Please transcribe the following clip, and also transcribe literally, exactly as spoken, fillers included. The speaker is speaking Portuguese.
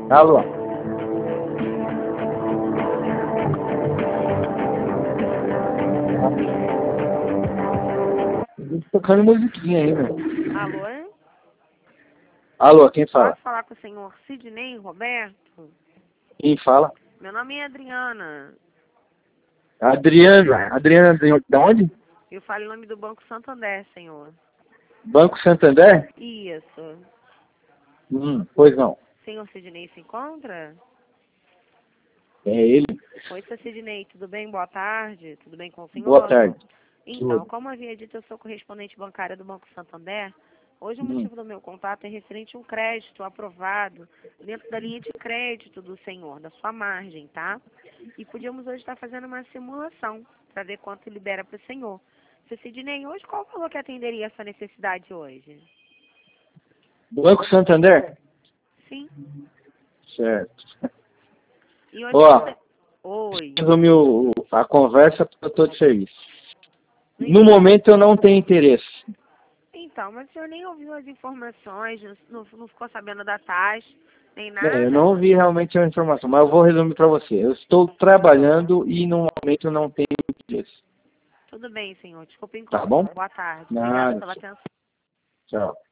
Alô? Tocando musiquinha aí, meu. Alô, hein? Alô, quem fala? Posso falar com o senhor Sidney Roberto? Quem fala? Meu nome é Adriana. Adriana. Adriana de de onde? Eu falo em nome do Banco Santander, senhor. Banco Santander? Isso. Hum, pois não. Senhor Sidney se encontra? É ele. Oi, seu Sidney, tudo bem? Boa tarde. Tudo bem com o senhor? Boa tarde. Então, Tudo. como havia dito, eu sou correspondente bancária do Banco Santander. Hoje o Hum. motivo do meu contato é referente a um crédito aprovado dentro da linha de crédito do senhor, da sua margem, tá? E podíamos hoje estar fazendo uma simulação para ver quanto libera para o senhor. Seu Sidney, hoje qual o valor que atenderia essa necessidade hoje? Banco Santander? Sim. Certo. E hoje Ó, você... Oi. resume o- a conversa porque eu estou de serviço. Não No entendi. momento eu não tenho interesse. Então, mas o senhor nem ouviu as informações, não, não ficou sabendo da taxa, nem É, eu nada? não ouvi realmente a informação, mas eu vou resumir para você. Eu estou trabalhando e no momento eu não tenho interesse. Tudo bem, senhor. Desculpe o Tá bom? incômodo. Boa tarde. Obrigada Nada. pela atenção. Tchau.